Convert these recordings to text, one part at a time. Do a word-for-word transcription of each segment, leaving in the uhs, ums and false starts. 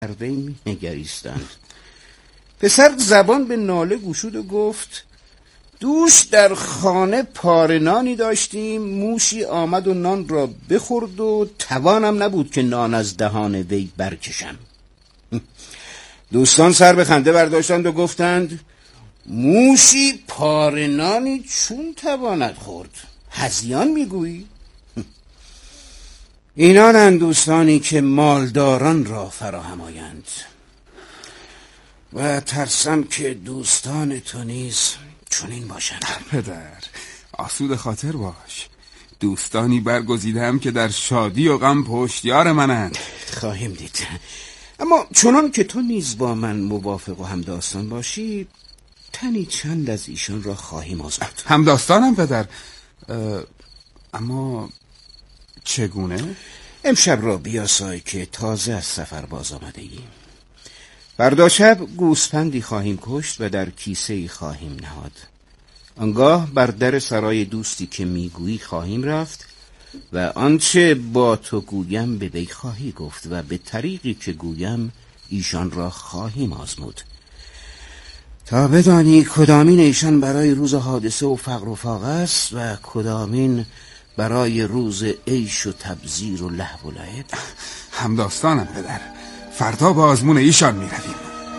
وی نگریستند. پسر زبان به ناله گشود و گفت دوش در خانه پارنانی داشتیم، موشی آمد و نان را بخورد و توانم نبود که نان از دهان وی برکشم. دوستان سر به خنده برداشتند و گفتند موشی پارنانی چون تواند خورد؟ هذیان میگویی؟ اینانند دوستانی که مالداران را فراهم آیند و ترسم که دوستان تو نیز چنین باشند. پدر آسود خاطر باش، دوستانی برگزیدم که در شادی و غم پشتیار منند. خواهیم دید، اما چنان که تو نیز با من موافق و همداستان باشی تنی چند از ایشان را خواهیم آزمود. همداستانم پدر، اما چگونه؟ امشب را بیاسای که تازه از سفر باز آمده ایم. فردا شب گوسپندی خواهیم کشت و در کیسه‌ای خواهیم نهاد. آنگاه بر در سرای دوستی که میگویی خواهیم رفت و آنچه با تو گویم به وی خواهی گفت و به طریقی که گویم ایشان را خواهیم آزمود تا بدانی کدامین ایشان برای روز حادثه و فقر و فاقه است و کدامین برای روز عیش و تبذیر و لهو و لعب. همداستانم پدر، فردا با آزمون ایشان می رویم.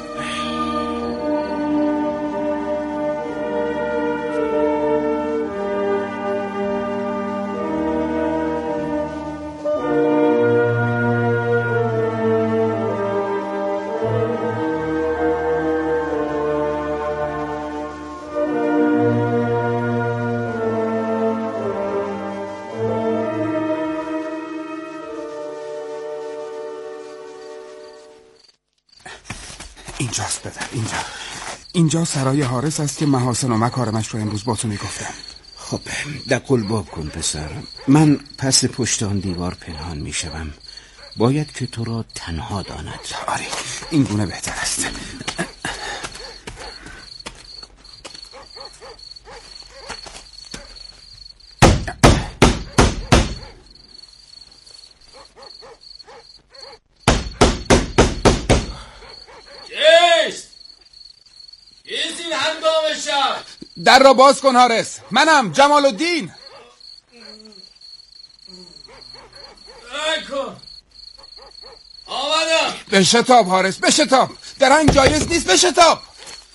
اینجاست پدر، اینجا اینجا سرای حارس است که محاسن و مکارمش رو امروز با تو میگفتم. خب دقل باب کن پسر، من پس پشت آن دیوار پنهان میشوم. باید که تو را تنها داند. آره این گونه بهتر است. در را باز کن حارس، منم جمال الدین. کن آمدم. بشتاب حارس، بشتاب، درنگ جایز نیست، بشتاب.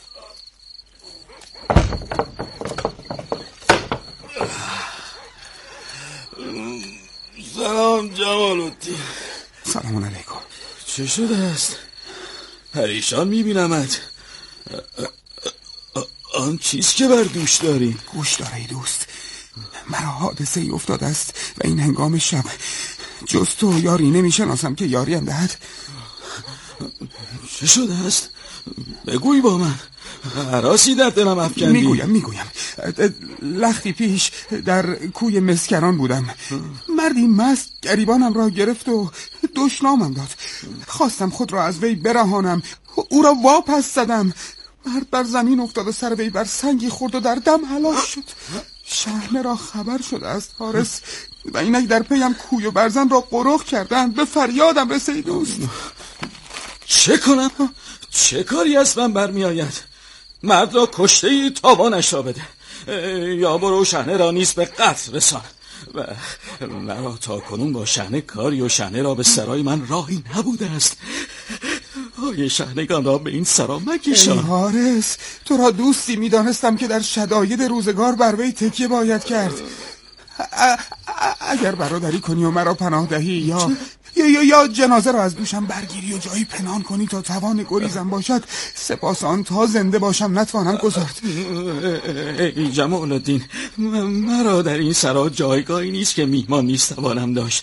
سلام جمال الدین. سلام علیکم. چه شده است؟ پریشان میبینمت. آن چیز که بر دوش داری؟ گوش داره ای دوست، مرا حادثه ای افتاده است و این هنگام شب جز تو یاری نمیشناسم که یاریم دهد. چه شده است؟ بگوی با من، هراسی در دلم افکندی. میگویم میگویم لختی پیش در کوی مسکران بودم. مردی مست گریبانم را گرفت و دشنامم داد. خواستم خود را از وی برهانم، او را واپس زدم. مرد بر زمین افتاد و سر وی بر سنگی خورد و در دم هلاک شد. شحنه را خبر شده است حارس و اینک در پیم کوی و برزن را قرخ کردند. به فریادم رسید دوست. چه کنم؟ چه کاری از من برمی آید؟ مرد را کشته ای، تاوانش را بده، یا برو شحنه را نیز به قتل رسان. و مرا تا کنون با شحنه کاری و شحنه را به سرای من راهی نبوده است. آیه شحنگان را به این سرا مکشان. ای حارس، تو را دوستی می دانستم که در شداید روزگار بر وی تکیه باید کرد. ا- ا- اگر برادری کنی و مرا پناه دهی یا یا, یا یا جنازه را از دوشم برگیری و جایی پنهان کنی تا توان گریزم باشد، سپاس آن تا زنده باشم نتوانم گذارد. ای جمال الدین، مرا در این سرا جایگاهی نیست که میهمان نیست توانم داشت.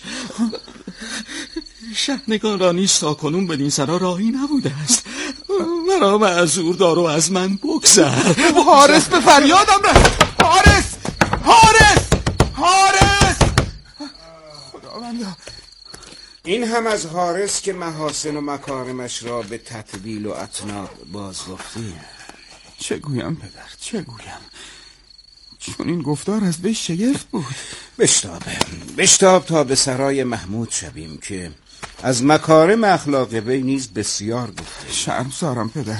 شحنگان را نیست تا کنون بدین سرا راهی نبوده است. مرا معذور دار و از من بگذر. حارس به فریادم رفت. حارس حارس حارس خداوندا. این هم از حارس که محاسن و مکارمش را به تطویل و اطناب باز گفتی. چه گویم پدر، چه گویم؟ چون این گفتار از وی شگفت بود. بشتاب بشتاب تا به سرای محمود شویم که از مکارم اخلاق وی نیز بسیار گفته. شرمسارم پدر،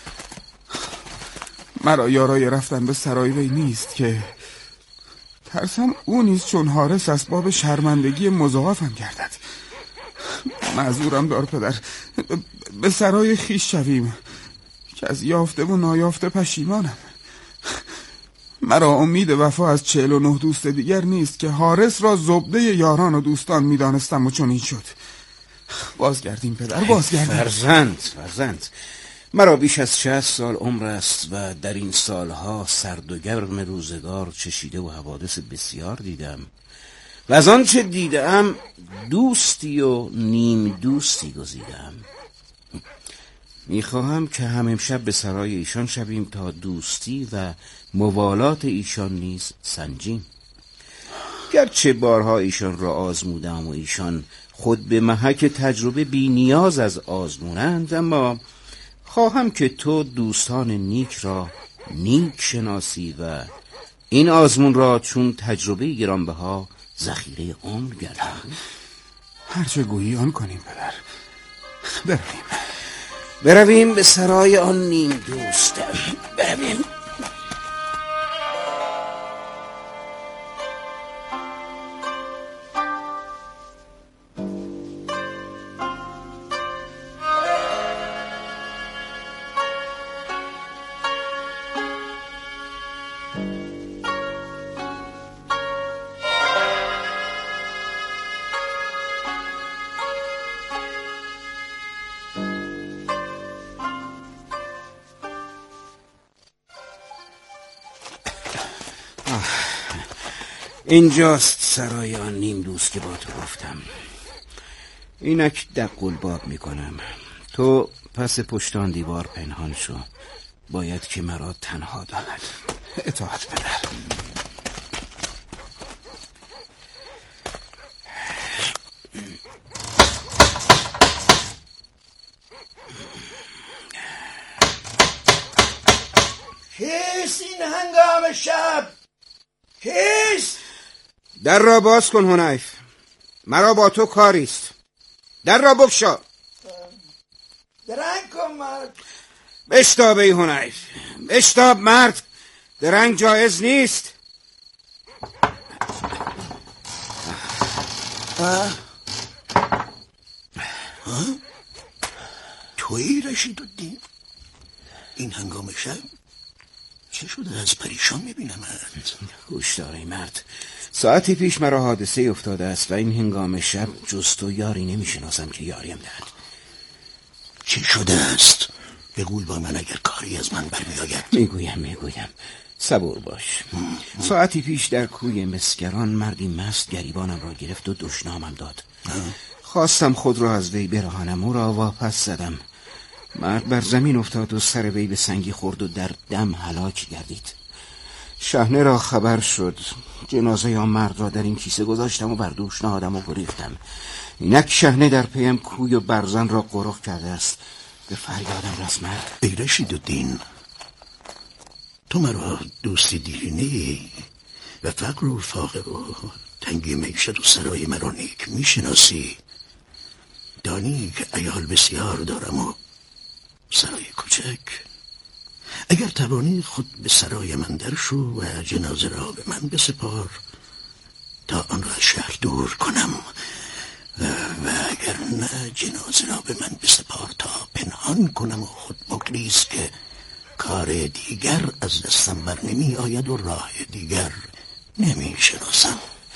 مرا یارای رفتن به سرای وی نیست که ترسم او نیز چون حارس اسباب شرمندگی مضاعفم گردد. معذورم دار پدر، به سرای خیش شویم که از یافته و نایافته پشیمانم. مرا امید وفا از چهل و نه دوست دیگر نیست که حارس را زبده یاران و دوستان میدانستم و چنین شد. بازگردیم پدر، بازگردیم. فرزند فرزند مرا بیش از شصت سال عمر است و در این سالها سرد و گرم روزگار چشیده و حوادث بسیار دیدم و از آنچه دیدم دوستی و نیم دوستی گزیدم. میخواهم که هم امشب به سرای ایشان شویم تا دوستی و موالات ایشان نیز سنجیم. گرچه بارها ایشان را آزمودم و ایشان خود به محک تجربه بی نیاز از آزمونند، اما خواهم که تو دوستان نیک را نیک شناسی و این آزمون را چون تجربه گرانبها ذخیره عمر گردانی. هرچه گویی آن کنیم پدر. برویم برویم به سرای آن نیم دوست. برویم. اینجاست سرای آن نیم دوست که با تو گفتم. اینک دق الباب میکنم. تو پس پشتان دیوار پنهان شو. باید که مرا تنها داند. اطاعت پدر. کیست این هنگام شب؟ کیست؟ در را باز کن حنیف، مرا با تو کاریست. در را بگشا. درنگ کن مرد. بشتاب ای حنیف، بشتاب مرد. درنگ جایز نیست. ها؟ ها؟ تویی رشید الدین؟ این هنگام شب؟ چه شده؟ از پریشان میبینم. گوش دار ای مرد، ساعتی پیش مرا حادثه افتاده است و این هنگام شب جز تو یاری نمیشناسم که یاریم دهد. چه شده است؟ بگوی با من اگر کاری از من برمی آید. میگویم میگویم صبور باش. ام. ام. ساعتی پیش در کوی مسگران مردی مست گریبانم را گرفت و دشنامم داد. ام. خواستم خود را از وی برهانم، او را واپس زدم. مرد بر زمین افتاد و سر وی به سنگی خورد و در دم هلاک گردید. شحنه را خبر شد. جنازه آن مرد را در این کیسه گذاشتم و بر دوش نهادم و گریختم. اینک شحنه در پیم کوی و برزن را قرق کرده است. به فریادم رس مرد. ای رشید الدین، تو مرا دوستی دیرینه و فقر و فاقه و تنگی معیشت و سرای مرا نیک میشناسی. دانی که عیال بسیار دارم و سرای کوچک. اگر توانی خود به سرای من در شو و جنازه را به من بسپار تا آن را از شهر دور کنم، و, و اگر نه جنازه را به من بسپار تا پنهان کنم و خود مگریز که کار دیگر از دستم بر نمی آید و راه دیگر نمی شناسم.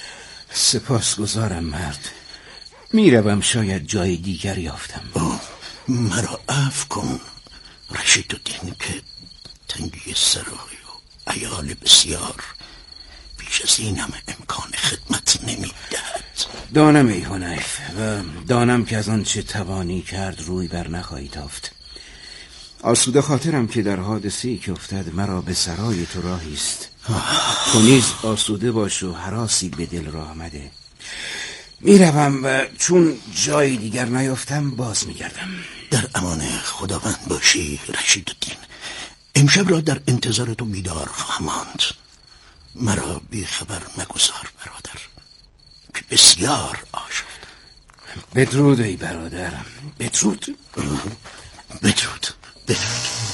سپاسگزارم مرد. میروم، شاید جای دیگر یافتم. اوه، مرا عفو کن رشید الدین که تنگی سرای و عیال بسیار بیش از این همه امکان خدمت نمیدهد. دانم ای حنیف و دانم که از آن چه توانی کرد روی بر نخواهی تافت. آسوده خاطرم که در حادثه‌ای که افتاد مرا به سرای تو راهی است. تو نیز آسوده باش و هراسی به دل راه آمده. میروم و چون جای دیگر نیافتم باز میگردم. در امان خداوند باشی رشید الدین. امشب را در انتظار تو بیدار خواهم ماند. مرا بی خبر مگذار برادر که بسیار آشفت. بدرود ای برادرم، بدرود. بدرود بدرود.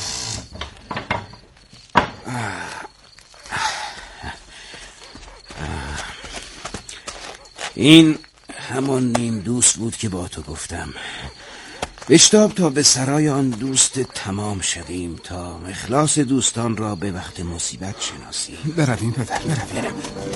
این همان نیم دوست بود که با تو گفتم. بشتاب تا به سرای آن دوست تمام شویم، تا اخلاص دوستان را به وقت مصیبت شناسی. برویم پدر، برویم.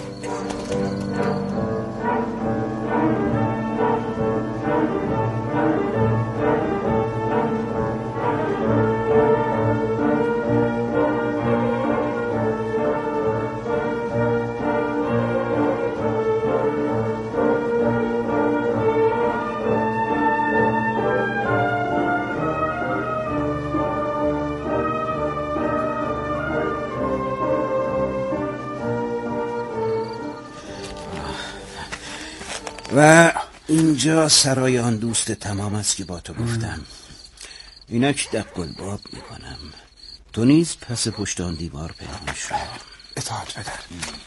و اینجا سرای آن دوست تمام است که با تو گفتم. اینک دبگل باب میکنم، تو نیز پس پشت آن دیوار پنهان شو. اطاعت پدر.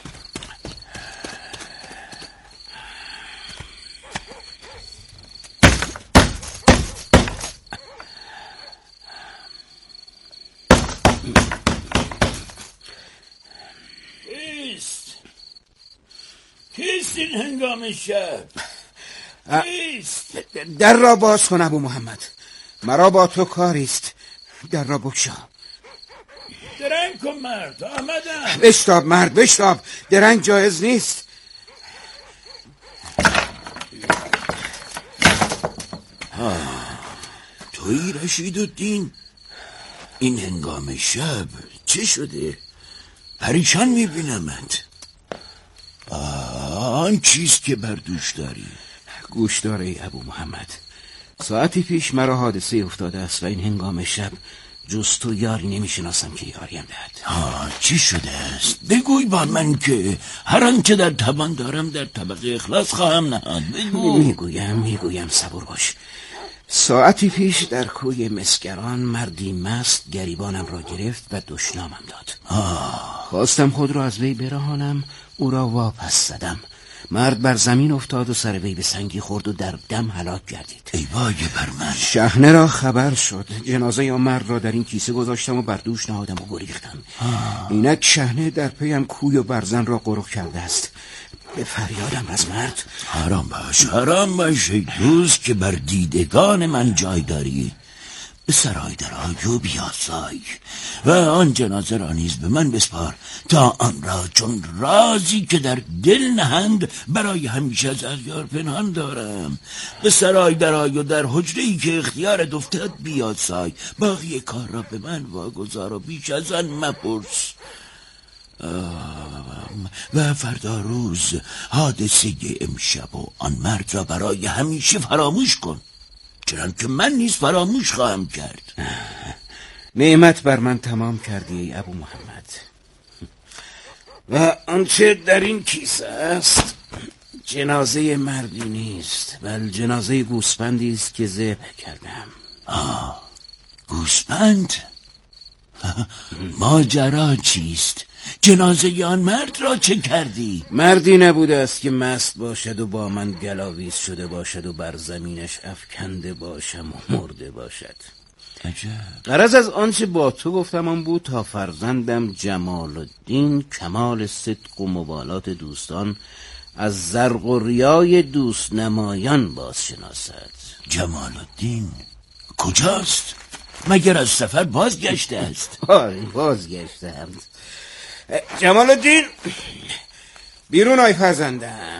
کیست؟ کیست این هنگام شب؟ کیست؟ در را باز کن ابو محمد، مرا با تو کاریست. در را بگشا. درنگ کن مرد، آمدم. بشتاب مرد، بشتاب، درنگ جایز نیست. تویی رشید الدین؟ این هنگام شب چه شده؟ پریشان میبینمت. آن چیست که بر دوش داری؟ گوش دار ای ابو محمد، ساعتی پیش مرا حادثه افتاده است و این هنگام شب جز تو یاری نمیشناسم که یاریم دهد. آه چی شده است؟ بگوی با من که هر آنچه در توان دارم در طبق اخلاص خواهم نهاد. بگو. میگویم میگویم صبور باش. ساعتی پیش در کوی مسگران مردی مست گریبانم را گرفت و دشنامم داد. آه. خواستم خود را از وی برهانم، او را واپس زدم. مرد بر زمین افتاد و سر وی به سنگی خورد و در دم هلاک گردید. ای وای بر من. شحنه را خبر شد. جنازه یا مرد را در این کیسه گذاشتم و بر دوش نهادم و گریختم. اینک شحنه در پیم کوی و برزن را قرق کرده است. به فریادم از مرد. حرام باش، حرام باش ای دوست که بر دیدگان من جای داری. به سرای درآی و بیاسای و آن جنازه را نیز به من بسپار تا آن را چون رازی که در دل نهند برای همیشه از اغیار پنهان دارم. به سرای درآی و در حجره‌ای که اختیارت افتاد بیاسای. باقی کار را به من واگذار و بیش از آن مپرس. و فردا روز حادثه امشب و آن مرد را برای همیشه فراموش کن، چرا که من نیز فراموش خواهم کرد. نعمت بر من تمام کردی ای ابو محمد. و آنچه در این کیسه است جنازه مردی نیست، بل جنازه گوسفندی است که ذبح کردم. آه گوسفند؟ ماجرا چیست؟ جنازه آن مرد را چه کردی؟ مردی نبوده است که مست باشد و با من گلاویز شده باشد و بر زمینش افکنده باشم و مرده باشد. عجب. غرض از آنچه با تو گفتم آن بود تا فرزندم جمال الدین کمال صدق و موالات دوستان از زرق و ریای دوست نمایان باز شناسد. جمال الدین کجاست؟ مگر از سفر بازگشته است؟ آره بازگشتند. جمال الدین بیرون آی فرزندم.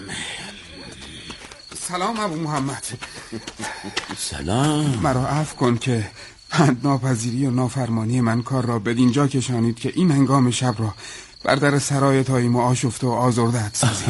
سلام ابو محمد. سلام. مرا عفو کن که پند ناپذیری و نافرمانی من کار را بدینجا کشانید که این هنگام شب را بر در سرای تاییم و آشفته و آزرده‌ات سازیم.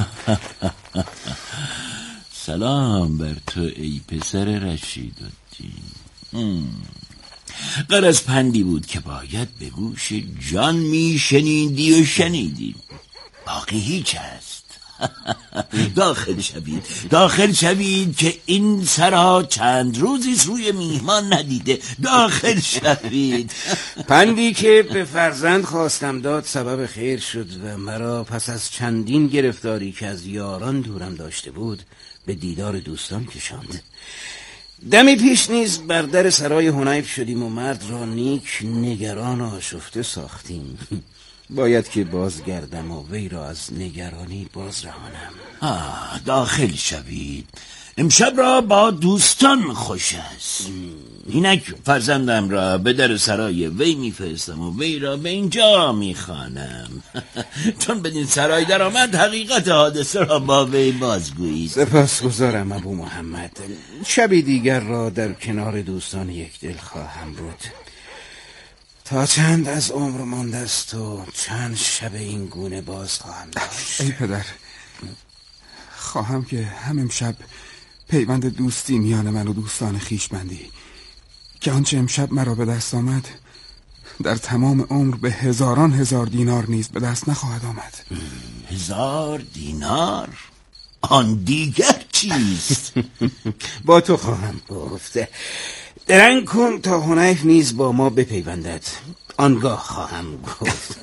سلام بر تو ای پسر رشید الدین. غرض پندی بود که باید به گوش جان می شنیدی و شنیدی، باقی هیچ است. داخل شوید، داخل شوید که این سرا چند روزی روی میهمان ندیده. داخل شوید. پندی که به فرزند خواستم داد سبب خیر شد و مرا پس از چندین گرفتاری که از یاران دورم داشته بود به دیدار دوستان کشاند. دمی پیش نیز بر در سرای حنیف شدیم و مرد را نیک نگران آشفته ساختیم. باید که بازگردم و وی را از نگرانی باز رهانم. آه، داخل شوید. امشب را با دوستان خوش است. اینک فرزندم را به در سرای وی میفرستم و وی را به اینجا میخوانم. چون بدین سرای در آمد حقیقت حادثه را با وی بازگویید. سپاسگزارم ابو محمد. شبی دیگر را در کنار دوستان یک دل خواهم بود. تا چند از عمر مانده است و چند شب این گونه باز خواهم داشت. ای پدر، خواهم که هم امشب پیوند دوستی میان من و دوستان خویش بندی که آنچه امشب مرا به دست آمد در تمام عمر به هزاران هزار دینار نیز به دست نخواهد آمد. هزار دینار؟ آن دیگر چیست؟ با تو خواهم گفت. درنگ کن تا حنیف نیز با ما بپیوندد، آنگاه خواهم گفت.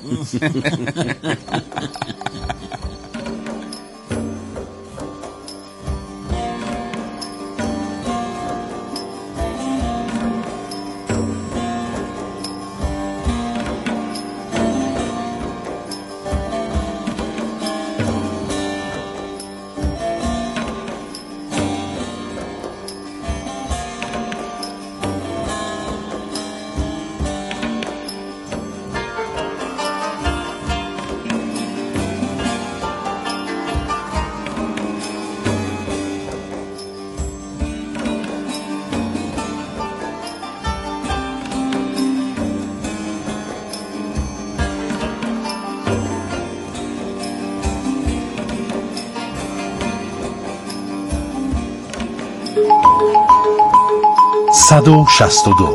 صد و شصت و دو.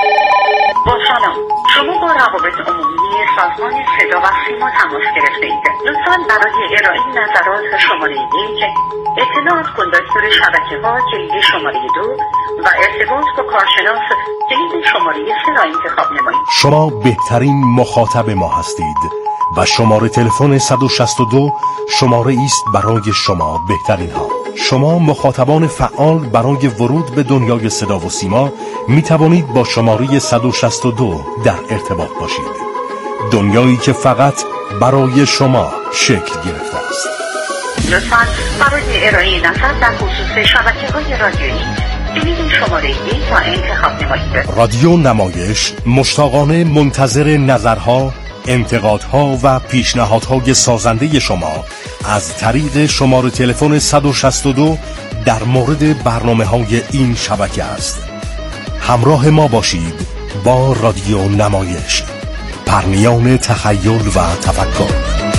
با سلام، شما با روابط عمومی سازمان صدا و سیما تماس گرفته اید. لطفاً برای ارائه نظرات شماره یک اطلاعات کن دستور شبکه ها کلید شماره دو و ارتباط با کارشناس کلید شماره سه را انتخاب نمایید. شما بهترین مخاطب ما هستید و شماره تلفن صد و شصت و دو شماره است برای شما بهترین ها. شما مخاطبان فعال برای ورود به دنیای صدا و سیما می توانید با شماره صد و شصت و دو در ارتباط باشید. دنیایی که فقط برای شما شکل گرفته است. لطفاً برای ارائه نظر در خصوص شبکه‌های رادیویی کلید شماره یک را انتخاب نمایید. رادیو نمایش مشتاقانه منتظر نظرها، انتقادها و پیشنهادهای سازنده شما از طریق شماره تلفن صد و شصت و دو در مورد برنامه‌های این شبکه است. همراه ما باشید با رادیو نمایش، پرنیان تخیل و تفکر.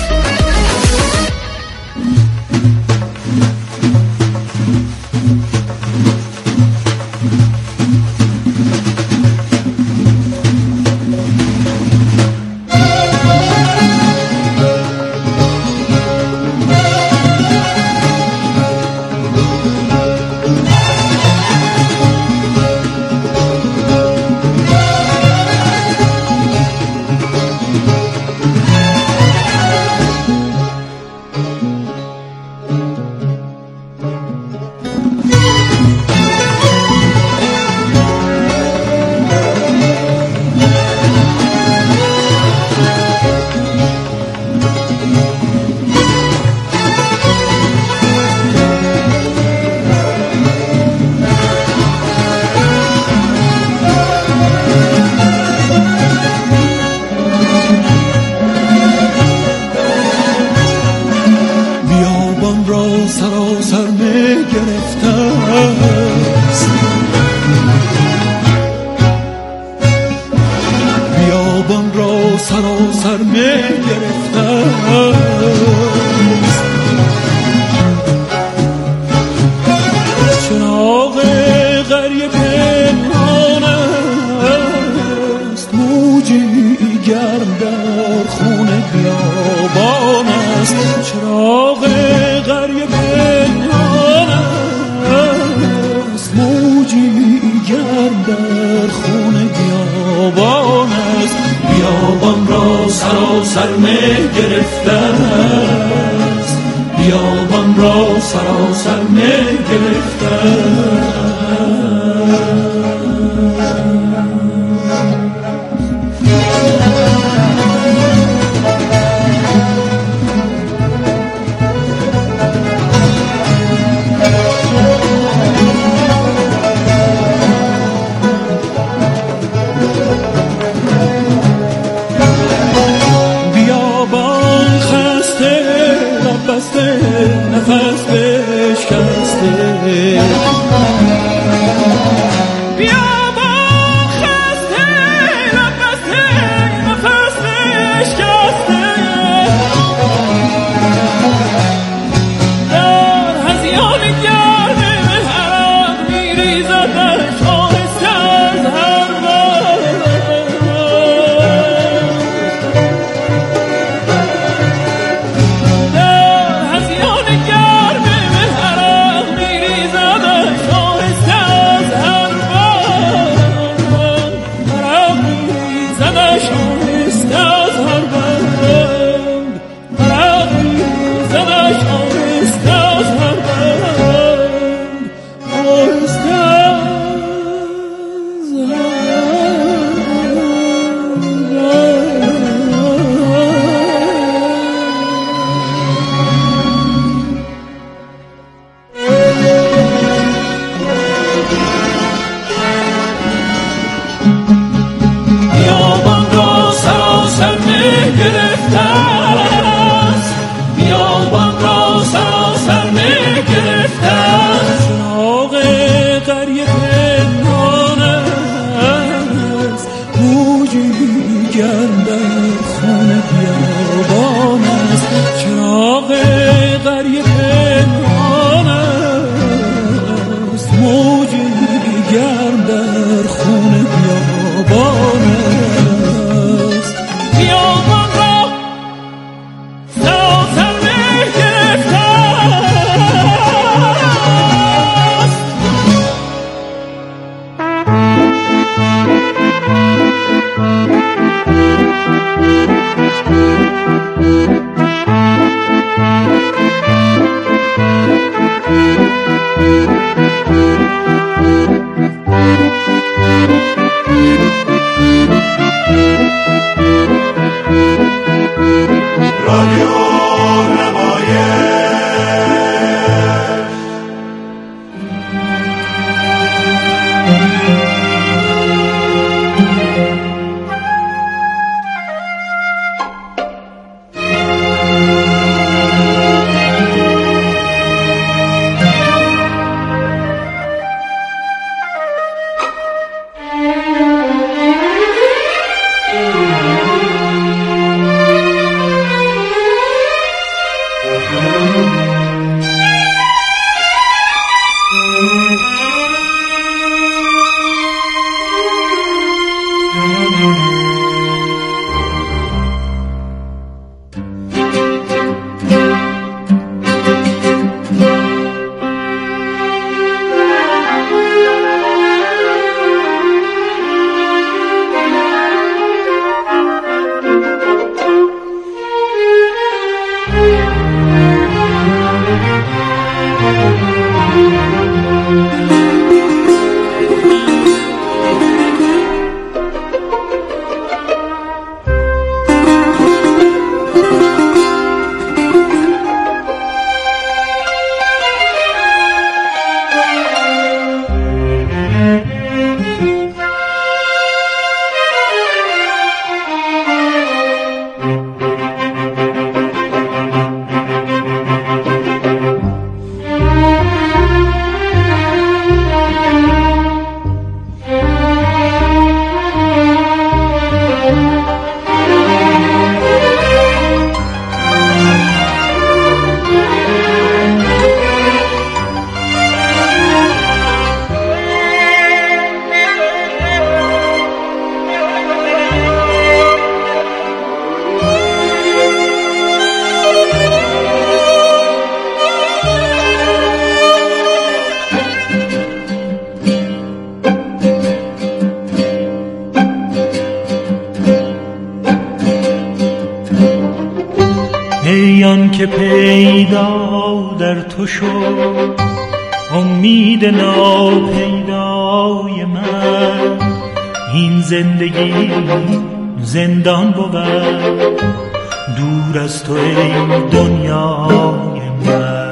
سر می گرفته چراغ غریب پنهان است، موجی گرم در خون بیابان است. چراغ غریب سراسر می گرفته است، بیابان را سراسر می گرفته است. نفس بشکسته بیابان خسته نفس نفس بشکسته در هزیان گرم حرم میریزدش آهسته از هر بر بیابان را سراسر که پیدا در تو شد، امید ناپیدای من. این زندگی زندان بود، دور از تو ای دنیای من.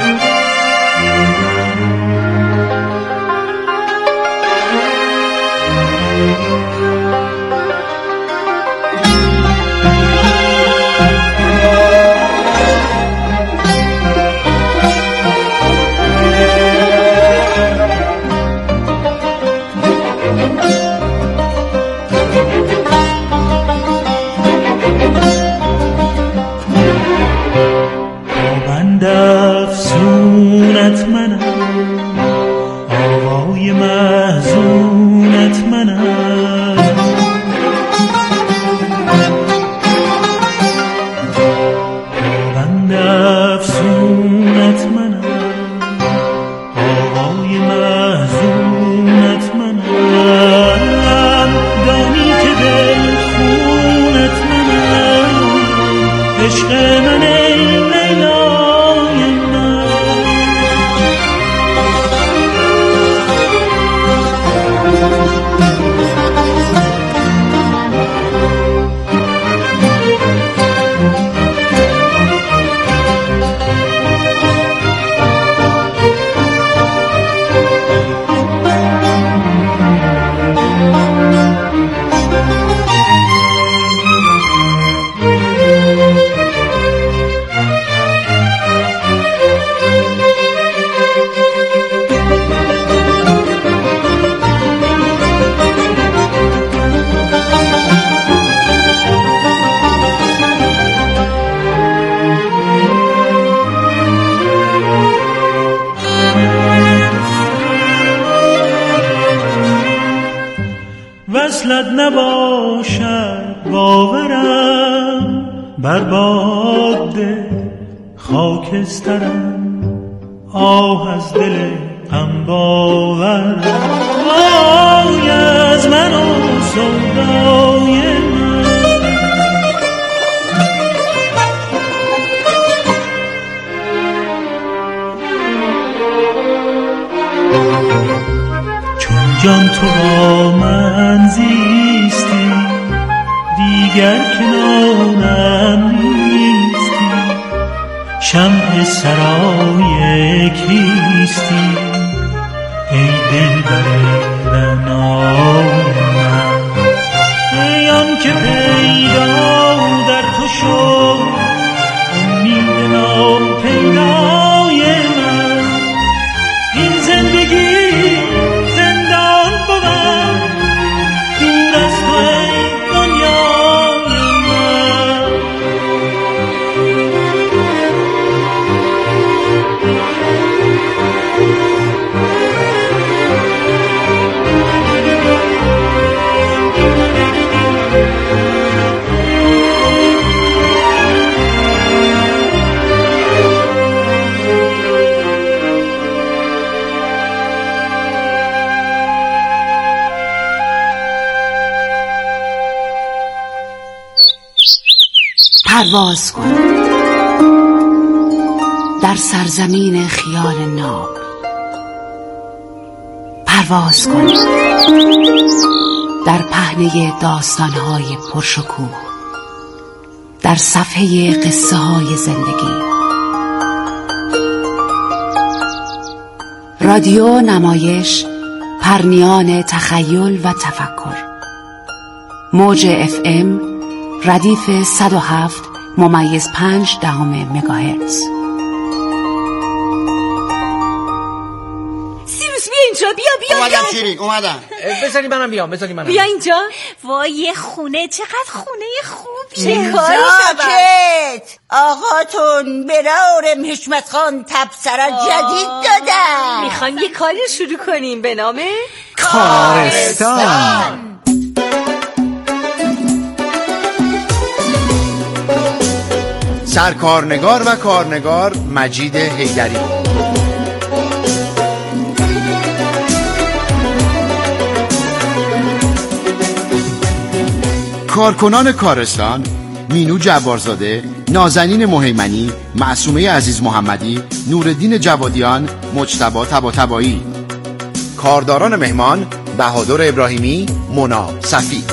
افسونت منم، آوای محزونت منم. بند افسونت منم، آوای محزونت منم. دانی که دل خونت منم، عشق من ای لیلا. وصلت نباشد باورم، بر باد خاکسترم. آه از دل غم باورم، وای از من و سودای من. چون جان تو با من زیستی، دیگر کنارم نیستی. شمع سرای کیستی، ای دلبر رعنای من. ای آن که پیدا در تو شد، امید ناپیدای من. این زندگی زندان بود، دور از تو ای دنیای من. پرواز کن در سرزمین خیال ناب. پرواز کن در پهنه داستان‌های پرشکوه، در صفحه قصه های زندگی. رادیو نمایش، پرنیان تخیل و تفکر. موج اف ام ردیف صد و هفت ممیز پنج دهم مگاهرتز. سیروس بیا اینجا، بیا بیا اومدم شیرین اومدم. بذاری منم بیام، بذاری منم بیا اینجا. وای خونه چقدر خونه خوبی. چه کاری شد؟ آقاتون برارم حشمت خان تبصره جدید دادم. میخوایم یه کاری شروع کنیم به نام کارستان. سرکارنگار و کارنگار مجید حیدری. کارکنان کارستان مینو جبارزاده، نازنین مهیمنی، معصومه عزیز محمدی، نورالدین جوادیان، مجتبی طباطبایی. کارداران مهمان: بهادر ابراهیمی، مونا صفی.